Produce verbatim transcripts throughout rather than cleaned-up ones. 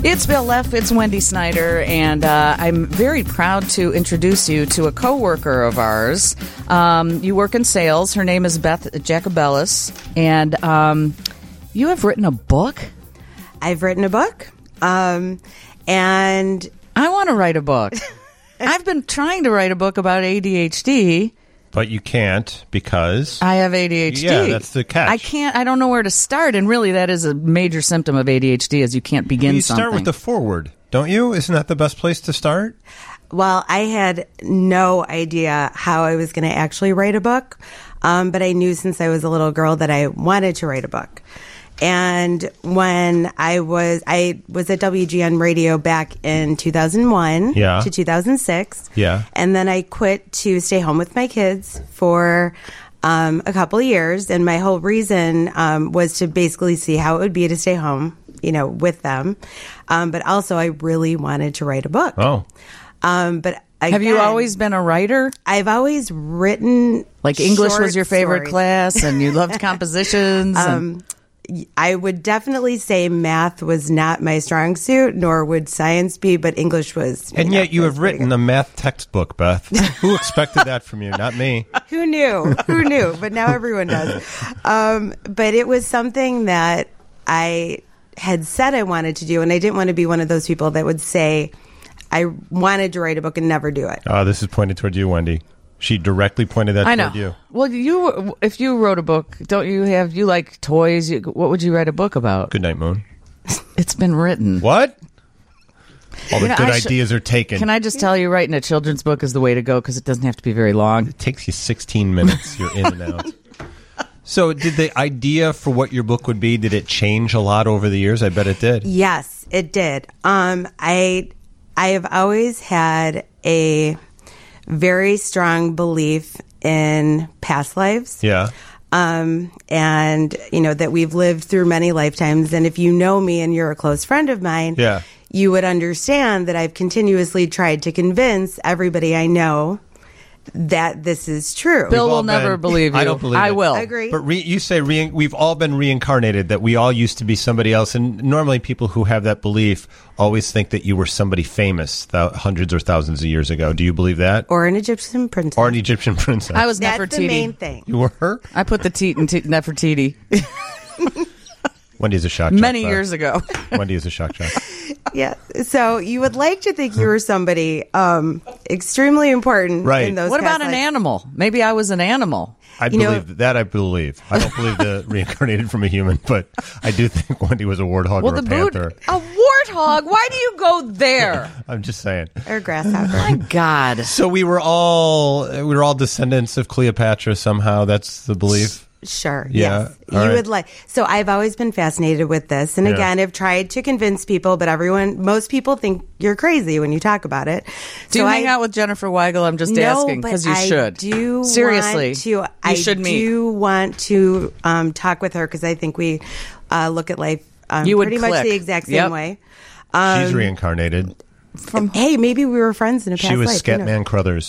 It's Bill Leff, it's Wendy Snyder, and uh, I'm very proud to introduce you to a coworker of ours. Um, you work in sales. Her name is Beth Jacobellis, and um, you have written a book? I've written a book, um, and... I want to write a book. I've been trying to write a book about A D H D. But you can't because... I have A D H D. Yeah, that's the catch. I can't, I don't know where to start, and really that is a major symptom of A D H D, is you can't begin you something. start with the foreword, don't you? Isn't that the best place to start? Well, I had no idea how I was going to actually write a book, um, but I knew since I was a little girl that I wanted to write a book. And when I was I was at W G N Radio back in two thousand one yeah. to two thousand six. Yeah. And then I quit to stay home with my kids for um, a couple of years. And my whole reason um, was to basically see how it would be to stay home, you know, with them. Um, but also I really wanted to write a book. Oh. Um, but again, have you always been a writer? I've always written Like English was your favorite stories. class and you loved compositions? and- Um, I would definitely say math was not my strong suit, nor would science be, but English was. And know, yet you was have written pretty a math textbook, Beth. Who expected that from you? Not me. good. Who knew? Who knew? But now everyone does. Um, but it was something that I had said I wanted to do, and I didn't want to be one of those people that would say I wanted to write a book and never do it. Oh, this is pointed toward you, Wendy. She directly pointed that I know. toward you. Well, you if you wrote a book, don't you have you like toys? You, what would you write a book about? Good night, Moon. It's been written. What? All the You know, good I sh- ideas are taken. Can I just tell you, writing a children's book is the way to go because it doesn't have to be very long. It takes you sixteen minutes. You're in and out. So did the idea for what your book would be, did it change a lot over the years? I bet it did. Yes, it did. Um, I I have always had a very strong belief in past lives. Yeah. Um, and, you know, that we've lived through many lifetimes. And if you know me and you're a close friend of mine, Yeah. you would understand that I've continuously tried to convince everybody I know that this is true. Bill We've will all never been- believe you. I don't believe I it. will. I agree. But re- you say re- we've all been reincarnated, that we all used to be somebody else. And normally people who have that belief always think that you were somebody famous th- hundreds or thousands of years ago. Do you believe that? Or an Egyptian princess. Or an Egyptian princess? I was That's the Nefertiti. main thing. You were? I put the teat in t- Nefertiti Wendy's a shock jock. many Beth. years ago. Wendy is a shock jock. Yeah. So you would like to think you were somebody um, extremely important Right. in those What past about an lives. animal? Maybe I was an animal. I You know- believe that. I believe. I don't believe the reincarnated from a human, but I do think Wendy was a warthog Well, or the a boot, panther. a warthog. Why do you go there? I'm just saying. Or grasshopper. My God. So we were all we were all descendants of Cleopatra somehow. That's the belief. Sure. Yeah, Yes. all You right. would like. So I've always been fascinated with this, and Yeah. again, I've tried to convince people, but everyone, most people think you're crazy when you talk about it. Do so you hang I, out with Jennifer Weigel? I'm just no, asking but because you I should. Do Seriously, want to, you I should meet. do want to um, talk with her because I think we uh, look at life um, You would pretty much click. the exact same Yep. way. She's reincarnated. From hey, maybe we were friends in a past She was life. who knows? Scatman Crothers.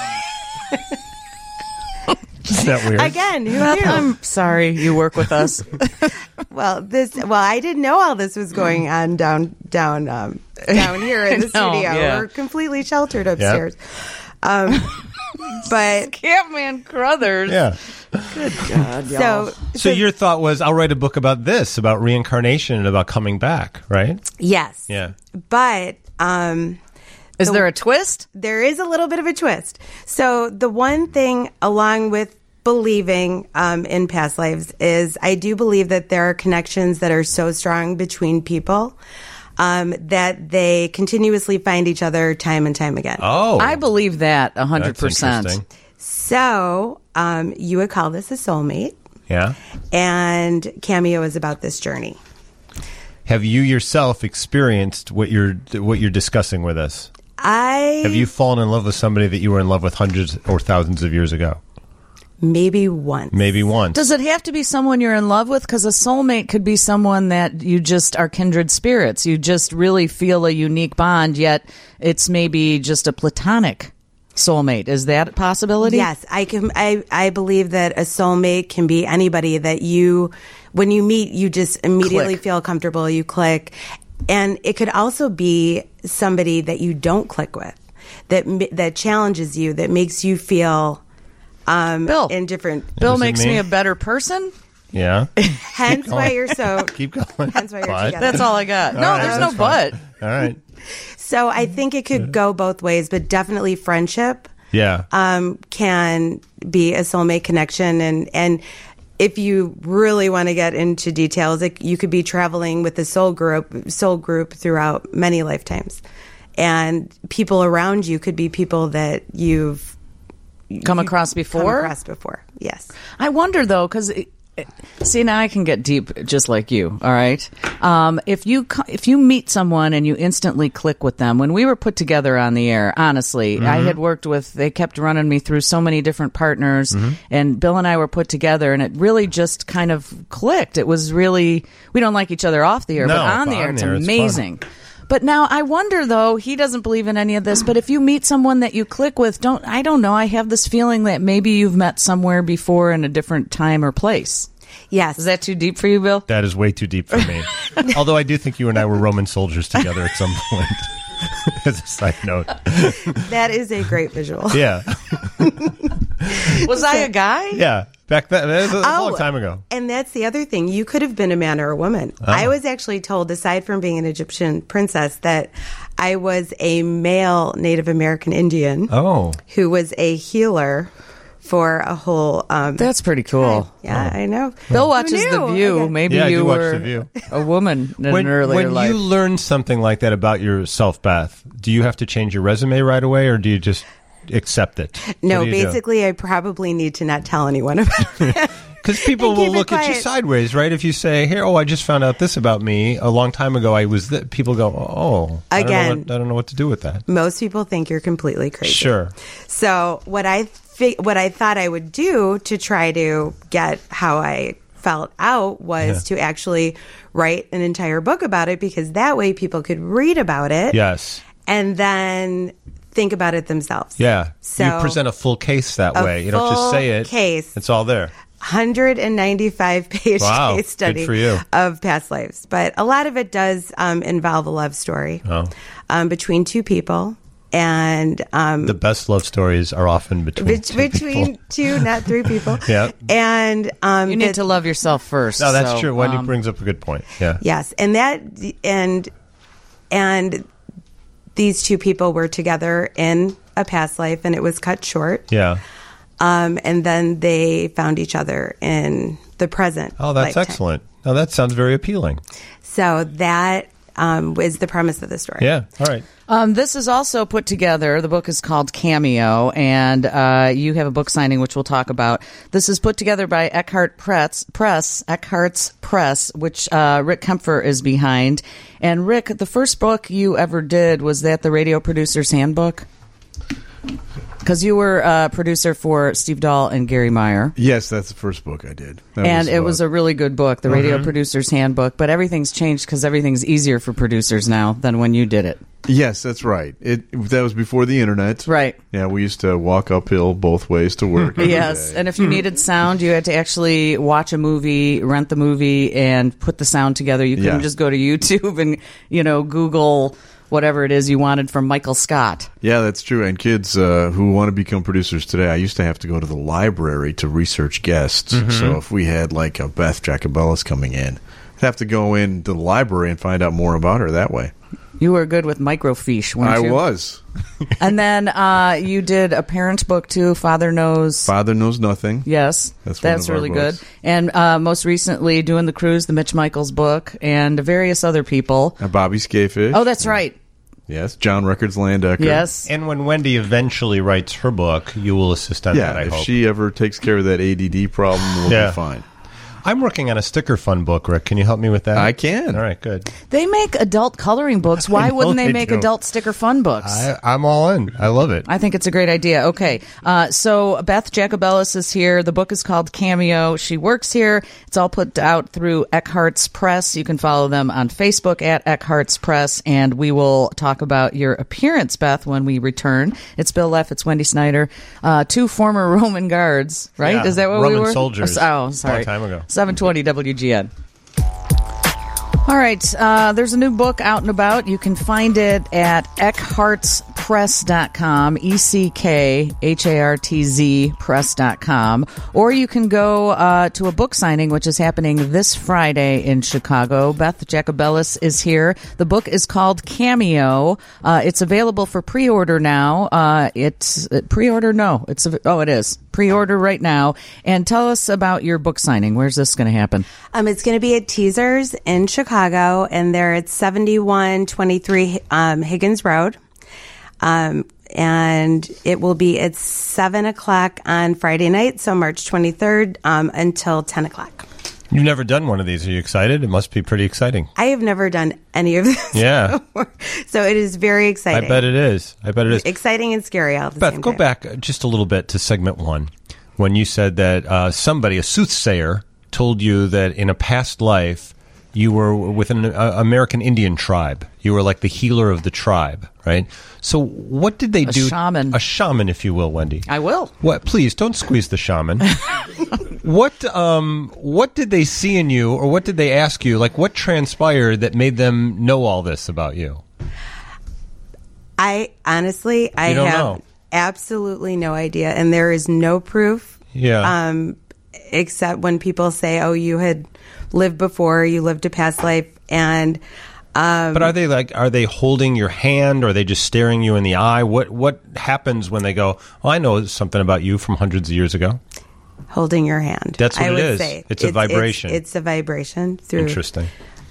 Isn't that weird? Again, who Beth, knew? I'm sorry you work with us. Well, this. Well, I didn't know all this was going on down down um, down here in the No, studio. yeah. We're completely sheltered upstairs. Um, but Catman Crothers. Yeah. God, y'all. so So your thought was, I'll write a book about this, about reincarnation and about coming back, right? yes, Yeah. but um, Is the- there a twist? there is a little bit of a twist. So the one thing, along with believing um, in past lives, is I do believe that there are connections that are so strong between people um, that they continuously find each other time and time again. Oh. I believe that one hundred That's percent. interesting. So um, you would call this a soulmate, Yeah. and Cameo is about this journey. Have you yourself experienced what you're what you're discussing with us? I Have you fallen in love with somebody that you were in love with hundreds or thousands of years ago? maybe once. Maybe once. Does it have to be someone you're in love with? Because a soulmate could be someone that you just are kindred spirits. You just really feel a unique bond, yet it's maybe just a platonic soulmate. Is that a possibility? Yes, I can. I I believe that a soulmate can be anybody that you, when you meet, you just immediately Click. feel comfortable. You click, and it could also be somebody that you don't click with, that that challenges you, that makes you feel um, Bill. in different. Bill Is it makes me? me a better person. Yeah. Hence why you're so. Keep going. Hence why you're But- together. That's all I got. All no, right, there's no that's fine. but. All right. So I think it could go both ways, but definitely friendship Yeah. um, can be a soulmate connection, and and if you really want to get into details, it, you could be traveling with the soul group soul group throughout many lifetimes, and people around you could be people that you've Come across before? come across before. Yes. I wonder though, because see, now I can get deep just like you. All right, um, if you co- if you meet someone and you instantly click with them, when we were put together on the air, honestly, Mm-hmm. I had worked with. They kept running me through so many different partners, Mm-hmm. and Bill and I were put together, and it really just kind of clicked. It was really we don't like each other off the air, No, but on but the air, on it's the air, it's fun. amazing. But now I wonder though, he doesn't believe in any of this, but if you meet someone that you click with, don't I don't know, I have this feeling that maybe you've met somewhere before in a different time or place. Yes. Is that too deep for you, Bill? That is way too deep for me. Although I do think you and I were Roman soldiers together at some point. As a side note. That is a great visual. Yeah. Was I a guy? Yeah. Back then, that was a Oh, long time ago. And that's the other thing. You could have been a man or a woman. I was actually told, aside from being an Egyptian princess, that I was a male Native American Indian Oh. who was a healer for a whole. Um, That's pretty cool. yeah, I know. Bill Who watches The knew? View. Okay. Maybe Yeah, I you do watch were The View. a woman in When, an earlier when life. you learn something like that about yourself, Beth, do you have to change your resume right away, or do you just accept it? No, What do you do? basically, I probably need to not tell anyone about it. Because people And will keep it look at you quiet. sideways, right? If you say, "Here, oh, I just found out this about me a long time ago," I was. Th-, people go, "Oh, I don't, know Again. what, I don't know what to do with that." Most people think you're completely crazy. Sure. So what I fi- what I thought I would do to try to get how I felt out was Yeah. to actually write an entire book about it, because that way people could read about it Yes. and then think about it themselves. Yeah. So you present a full case that a way. You don't just full say it. case. It's all there. one hundred ninety-five page Wow, case study good for you. of past lives. But a lot of it does um, involve a love story Oh. um, between two people. And um, The best love stories are often between bet- two between people. two, not three people. Yeah. And um, you need that- to love yourself first. No, that's so, true. Wendy um, brings up a good point. Yeah. Yes, and that and and these two people were together in a past life, and it was cut short. Yeah. Um, and then they found each other in the present. Oh, that's lifetime. excellent. Oh, that sounds very appealing. So that um, was the premise of the story. Yeah. All right. Um, this is also put together. The book is called Cameo, and uh, you have a book signing, which we'll talk about. This is put together by Eckhart Press, Press Eckhart's Press, which uh, Rick Kempfer is behind. And Rick, the first book you ever did, was that the Radio Producer's Handbook? Because you were a producer for Steve Dahl and Gary Meyer. Yes, that's the first book I did. That And it about- was a really good book, the Radio Producer's Handbook. But everything's changed because everything's easier for producers now than when you did it. Yes, that's right. It that was before the internet. Right. Yeah, we used to walk uphill both ways to work. every Yes, day. and if you needed sound, you had to actually watch a movie, rent the movie, and put the sound together. You couldn't Yeah. just go to YouTube and, you know, Google whatever it is you wanted from Michael Scott. Yeah, that's true. And kids uh, who want to become producers today, I used to have to go to the library to research guests. So if we had like a Beth Jacobellis coming in, I'd have to go in to the library and find out more about her that way. You were good with microfiche, weren't I you? was. And then uh, you did a parent book, too, Father Knows. Father Knows Nothing. Yes, That's one of our really books. good. And uh, most recently, doing the cruise, the Mitch Michaels book, and various other people. Uh, Bobby Scafish. Oh, that's right. Yes. John Records Landecker. Yes. And when Wendy eventually writes her book, you will assist on Yeah, that, I if hope. she ever takes care of that A D D problem, we'll Yeah. be fine. I'm working on a sticker fun book, Rick. Can you help me with that? I can. All right, good. They make adult coloring books. Why know wouldn't they they make do. adult sticker fun books? I, I'm all in. I love it. I think it's a great idea. Okay. Uh, so Beth Jacobellis is here. The book is called Cameo. She works here. It's all put out through Eckhart's Press. You can follow them on Facebook at Eckhart's Press. And we will talk about your appearance, Beth, when we return. It's Bill Leff. It's Wendy Snyder. Uh, two former Roman guards, right? Yeah, Is that what we Roman were? soldiers. Oh, sorry. Long time ago. seven twenty W G N. All right, uh, there's a new book out and about. You can find it at eckhartz press dot com, E C K H A R T Z press dot com. Or you can go uh, to a book signing, which is happening this Friday in Chicago. Beth Jacobellis is here. The book is called Cameo. Uh, it's available for pre-order now. Uh, it's uh, pre-order? No. It's Oh, it is. Pre-order right now. And tell us about your book signing. Where's this going to happen? Um, it's going to be at Teasers in Chicago, and they're at seventy-one twenty-three um, Higgins Road. Um, and it will be at seven o'clock on Friday night, so March twenty-third, um, until ten o'clock. You've never done one of these. Are you excited? It must be pretty exciting. I have never done any of this Yeah. before, so it is very exciting. I bet it is. I bet it is. Exciting and scary all at the Beth, same go time. back just a little bit to segment one when you said that uh, somebody, a soothsayer, told you that in a past life you were with an uh, American Indian tribe. You were like the healer of the tribe, right? So what did they A do? shaman. A shaman, if you will, Wendy. I will. What? Please don't squeeze the shaman. What um what did they see in you, or what did they ask you? Like, what transpired that made them know all this about you? I honestly, I You don't have know. absolutely no idea, and there is no proof. Yeah. Um, except when people say, "Oh, you had lived before, you lived a past life," and um, But are they like? Are they holding your hand? Or are they just staring you in the eye? What What happens when they go? Oh, I know something about you from hundreds of years ago. holding your hand. That's what I it would is. Say. It's a vibration. It's, it's a vibration through. Interesting.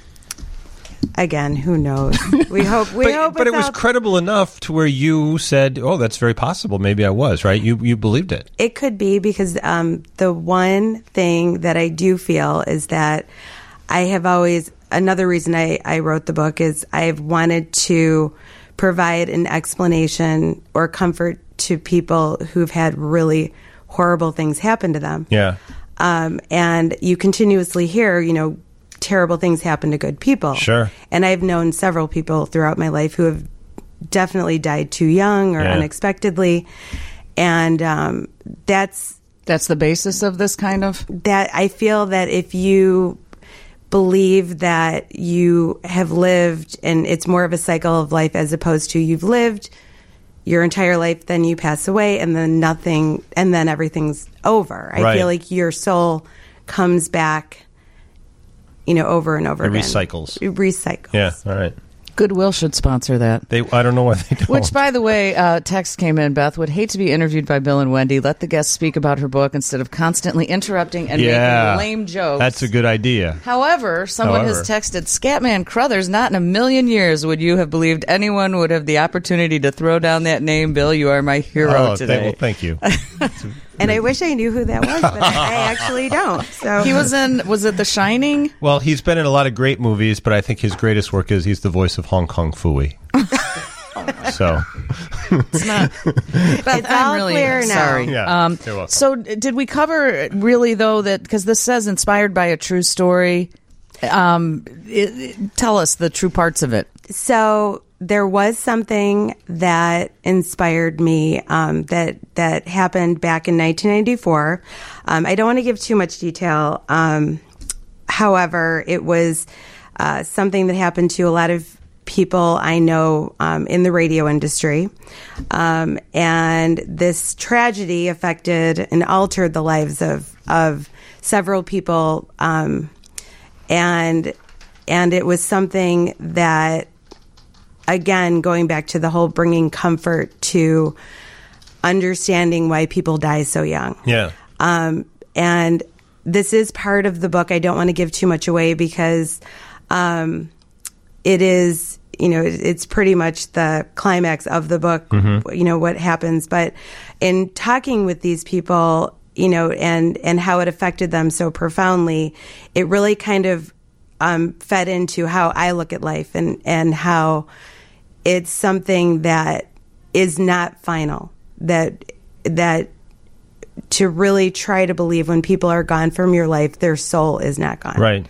Again, who knows? We hope. We But, hope. but it was without- credible enough to where you said, "Oh, that's very possible. Maybe I was right." You you believed it. It could be because um, the one thing that I do feel is that I have always, another reason I, I wrote the book is I've wanted to provide an explanation or comfort to people who've had really horrible things happen to them. Yeah. Um, and you continuously hear, you know, terrible things happen to good people. Sure. And I've known several people throughout my life who have definitely died too young or Yeah. unexpectedly. And um, that's That's the basis of this kind of? that I feel that if you believe that you have lived and it's more of a cycle of life as opposed to you've lived your entire life, then you pass away and then nothing, and then everything's over. I Right. feel like your soul comes back, you know, over and over It again. recycles. It recycles. Yeah. All right. Goodwill should sponsor that. They. I don't know why they don't. Which, by the way, uh, text came in, Beth, would hate to be interviewed by Bill and Wendy. Let the guests speak about her book instead of constantly interrupting and yeah. making lame jokes. That's a good idea. However, someone However. has texted, Scatman Crothers, not in a million years would you have believed anyone would have the opportunity to throw down that name, Bill. You are my hero Oh, today. th- well, thank you. And I wish I knew who that was, but I, I actually don't. So He was in, was it The Shining? Well, he's been in a lot of great movies, but I think his greatest work is he's the voice of Hong Kong Phooey. So, It's not. Beth, It's I'm all really clear now. sorry. Yeah, Um, you're welcome. so, d- did we cover really though that because this says inspired by a true story? Um, it, it- tell us the true parts of it. So there was something that inspired me um, that that happened back in nineteen ninety-four. Um, I don't want to give too much detail. Um, however, it was uh, something that happened to a lot of people I know um, in the radio industry. Um, and this tragedy affected and altered the lives of, of several people. Um, and and it was something that, again, going back to the whole bringing comfort to understanding why people die so young. yeah. Um, and this is part of the book. I don't want to give too much away because um, it is, you know, it, it's pretty much the climax of the book, you know, what happens. But in talking with these people, you know, and, and how it affected them so profoundly, it really kind of um, fed into how I look at life and, and how it's something that is not final, that that to really try to believe when people are gone from your life, their soul is not gone. Right.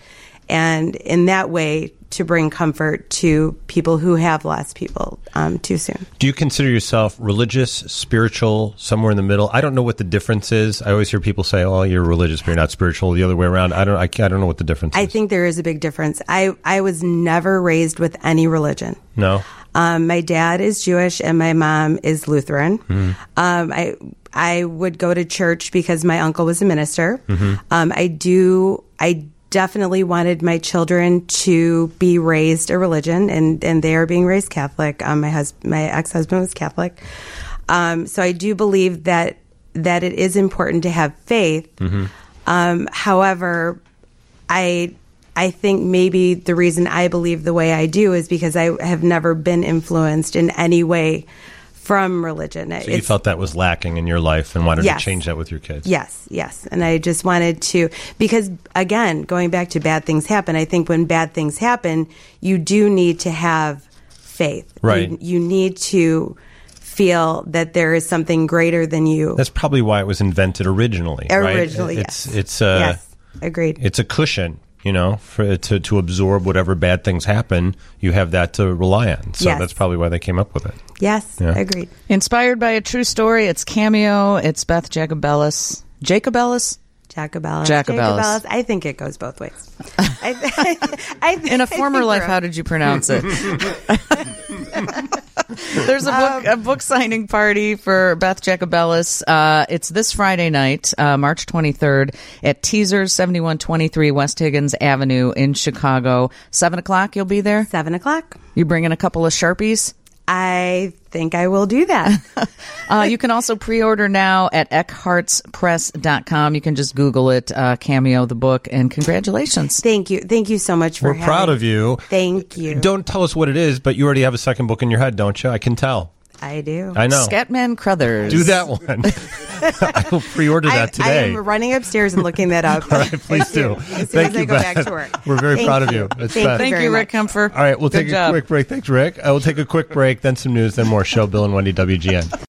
and in that way to bring comfort to people who have lost people um, too soon. Do you consider yourself religious, spiritual, somewhere in the middle? I don't know what the difference is. I always hear people say, "Oh, you're religious, but you're not spiritual." The other way around. I don't. I, I don't know what the difference I is. think there is a big difference. I I was never raised with any religion. No. Um, my dad is Jewish and my mom is Lutheran. Mm-hmm. Um, I I would go to church because my uncle was a minister. Mm-hmm. Um, I do. I definitely wanted my children to be raised a religion, and, and they are being raised Catholic. Um, my hus- my ex-husband was Catholic. Um, so I do believe that that it is important to have faith. Mm-hmm. Um, however, I I think maybe the reason I believe the way I do is because I have never been influenced in any way from religion. So you felt that was lacking in your life and wanted yes. to change that with your kids. Yes, yes. And I just wanted to, because again, going back to bad things happen, I think when bad things happen, you do need to have faith. Right. You, you need to feel that there is something greater than you. That's probably why it was invented originally. Originally, right? yes. It's, it's, uh, yes, agreed. It's a cushion. You know, for to to absorb whatever bad things happen, you have that to rely on. So yes. that's probably why they came up with it. Yes, yeah. agreed. Inspired by a true story, it's Cameo. It's Beth Jacobellis. Jacobellis? Jacobellis. Jacobellis. Jacobellis. I think it goes both ways. I, I, I, In a former life, how did you pronounce it? There's a book, um, a book signing party for Beth Jacobellis. Uh, it's this Friday night, uh, March twenty-third, at Teasers, seventy-one twenty-three West Higgins Avenue in Chicago. Seven o'clock, you'll be there? Seven o'clock. You bringing a couple of Sharpies? I think I will do that. uh, you can also pre-order now at eckharts press dot com. You can just Google it, uh, Cameo, the book, and congratulations. Thank you. Thank you so much for We're having proud of you. Thank you. Don't tell us what it is, but you already have a second book in your head, don't you? I can tell. I do. I know. Scatman Crothers. Do that one. I will pre-order that I, today. I am running upstairs and looking that up. All right, please do. As soon Thank as you, I go Beth. back to work. We're very Thank proud you. of you. It's Thank Beth. you Thank very you, much. Rick Kempfer. All right, we'll Good take job. a quick break. Thanks, Rick. I will take a quick break, then some news, then more show. Bill and Wendy, W G N.